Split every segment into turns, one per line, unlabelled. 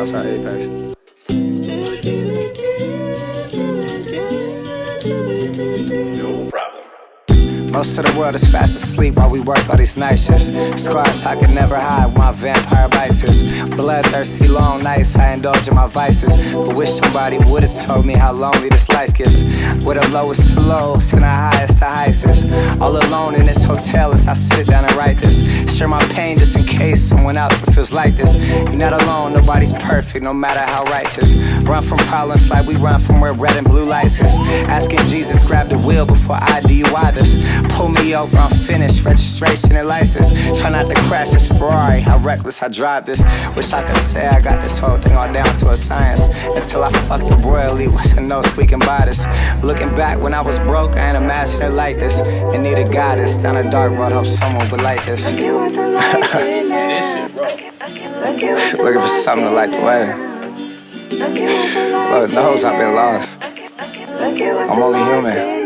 outside Apex.
No problem.
Most of the world is fast asleep while we work all these night shifts. Scars I could never hide with my vampire vices. Bloodthirsty long nights I indulge in my vices, but wish somebody would've told me how lonely this life gets. With the lowest to lows and the highest to heights is. All alone in this hotel as I sit down and write this. Share my pain just in case someone out there feels like this. You're not alone, nobody's perfect, no matter how righteous. Run from problems like we run from where red and blue lights is. Asking Jesus grab the wheel before I DUI this. Pull me over, I'm finished, registration and license. Try not to crash this Ferrari, how reckless I drive this. Wish I could say I got this whole thing all down to a science. Until I fucked up royally with no squeaking by this. Looking back when I was broke, I ain't imagine it like this. And needed guidance down a dark road, hope someone would like this.
Man, this shit, bro.
Looking for something to light the way. Lord knows I've been lost. I'm only human.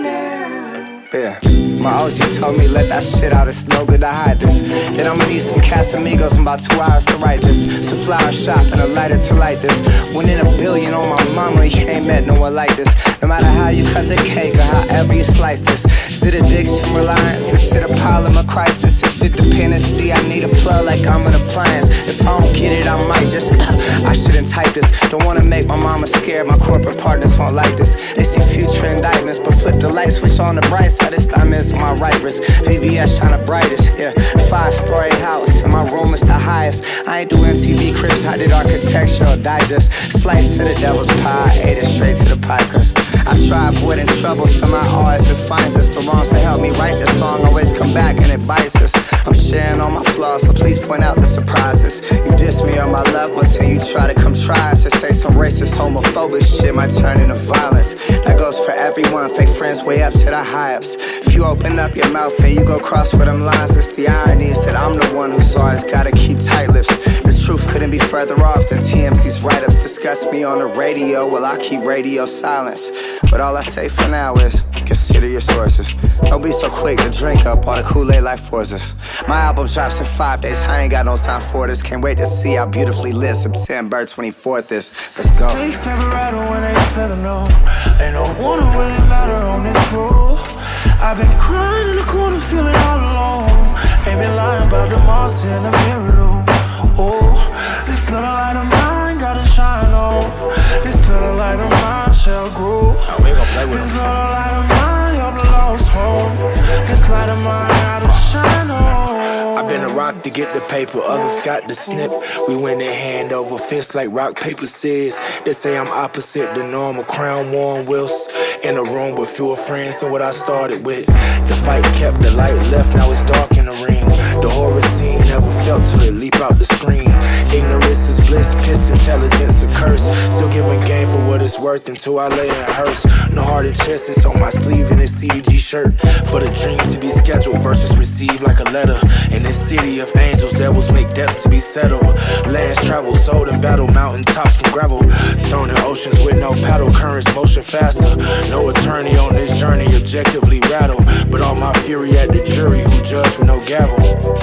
Yeah. My OG told me let that shit out, it's no good to hide this. Then I'ma need some Casamigos in about 2 hours to write this. Some flower shop and a lighter to light this. Winning $1 billion on my mama, you ain't met no one like this. No matter how you cut the cake or however you slice this. Is it addiction, reliance? Is it a problem, a crisis? Is it dependency? I need a plug like I'm an appliance. If I don't get it, I might just I shouldn't type this. Don't wanna make my mama scared, my corporate partners won't like this. They see future indictments, but flip the light switch on the bright side. This time is my right wrist. VVS shine the brightest, yeah. 5-story house, and my room is the highest. I ain't do MTV Cribs, I did Architectural Digest. Slice to the devil's pie, ate it straight to the pie crust. I try avoiding trouble, somehow always it finds us. The wrongs that help me write the song always come back and it bites us. I'm sharing all my flaws, so please point out the surprises. You diss me on my loved ones and you try to come try us. Or say some racist, homophobic shit might turn into violence. That goes for everyone, fake friends way up to the high-ups. If you open up your mouth and you go cross with them lines, it's the irony is that I'm the one who's always gotta keep tight lips. The truth couldn't be further off than TMZ's write-ups discuss me on the radio. Well, I keep radio silence. But all I say for now is, consider your sources. Don't be so quick to drink up all the Kool-Aid life pours us. My album drops in 5 days, I ain't got no time for this. Can't wait to see how beautifully lit September 24th is. Let's go.
Stakes never rattle when they settle, no. Ain't no one who really matter on this road. I've been crying in the corner, feeling all alone. Ain't been lying about the moss in the mirror, though. Oh, this little light of mine gotta shine on. This little light of mine shall grow.
We ain't gonna play with
This
him.
little light of mine, you're the lost home. This light of mine gotta shine on.
I've been a rock to get the paper, others got the snip. We went in hand over fist like rock, paper, scissors. They say I'm opposite the norm, a crown worn Wills. In a room with fewer friends than what I started with. The fight kept the light left, now it's dark in the ring. The horror scene never felt till it leap out the screen. Ignorance is bliss, pissed intelligence a curse. Still giving game for what it's worth until I lay in a hearse. No heart and chest, it's on my sleeve in this CDG shirt. For the dreams to be scheduled versus received like a letter. In this city of angels, devils make depths to be settled. Lands travel, sold in battle, mountain tops from gravel. Thrown in oceans with no paddle, currents motion faster. No attorney on this journey, objectively rattle. But all my fury at the jury who judge with no gavel.